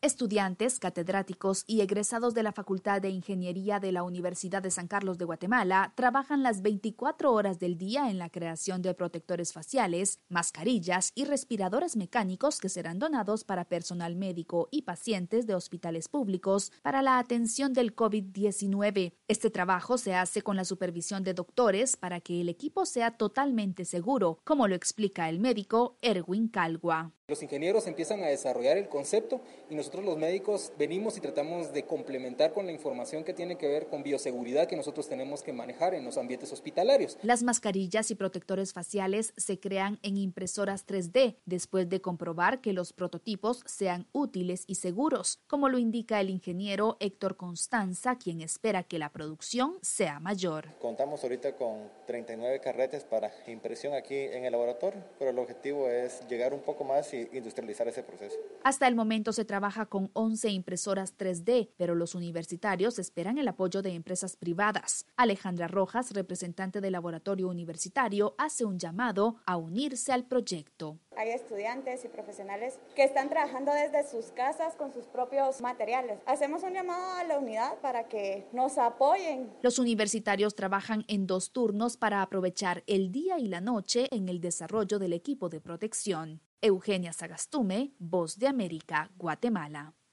Estudiantes, catedráticos y egresados de la Facultad de Ingeniería de la Universidad de San Carlos de Guatemala trabajan las 24 horas del día en la creación de protectores faciales, mascarillas y respiradores mecánicos que serán donados para personal médico y pacientes de hospitales públicos para la atención del COVID-19. Este trabajo se hace con la supervisión de doctores para que el equipo sea totalmente seguro, como lo explica el médico Erwin Calgua. Los ingenieros empiezan a desarrollar el concepto y nosotros los médicos venimos y tratamos de complementar con la información que tiene que ver con bioseguridad que nosotros tenemos que manejar en los ambientes hospitalarios. Las mascarillas y protectores faciales se crean en impresoras 3D después de comprobar que los prototipos sean útiles y seguros, como lo indica el ingeniero Héctor Constanza, quien espera que la producción sea mayor. Contamos ahorita con 39 carretes para impresión aquí en el laboratorio, pero el objetivo es llegar un poco más y industrializar ese proceso. Hasta el momento se trabaja con 11 impresoras 3D, pero los universitarios esperan el apoyo de empresas privadas. Alejandra Rojas, representante del laboratorio universitario, hace un llamado a unirse al proyecto. Hay estudiantes y profesionales que están trabajando desde sus casas con sus propios materiales. Hacemos un llamado a la unidad para que nos apoyen. Los universitarios trabajan en 2 turnos para aprovechar el día y la noche en el desarrollo del equipo de protección. Eugenia Sagastume, Voz de América, Guatemala.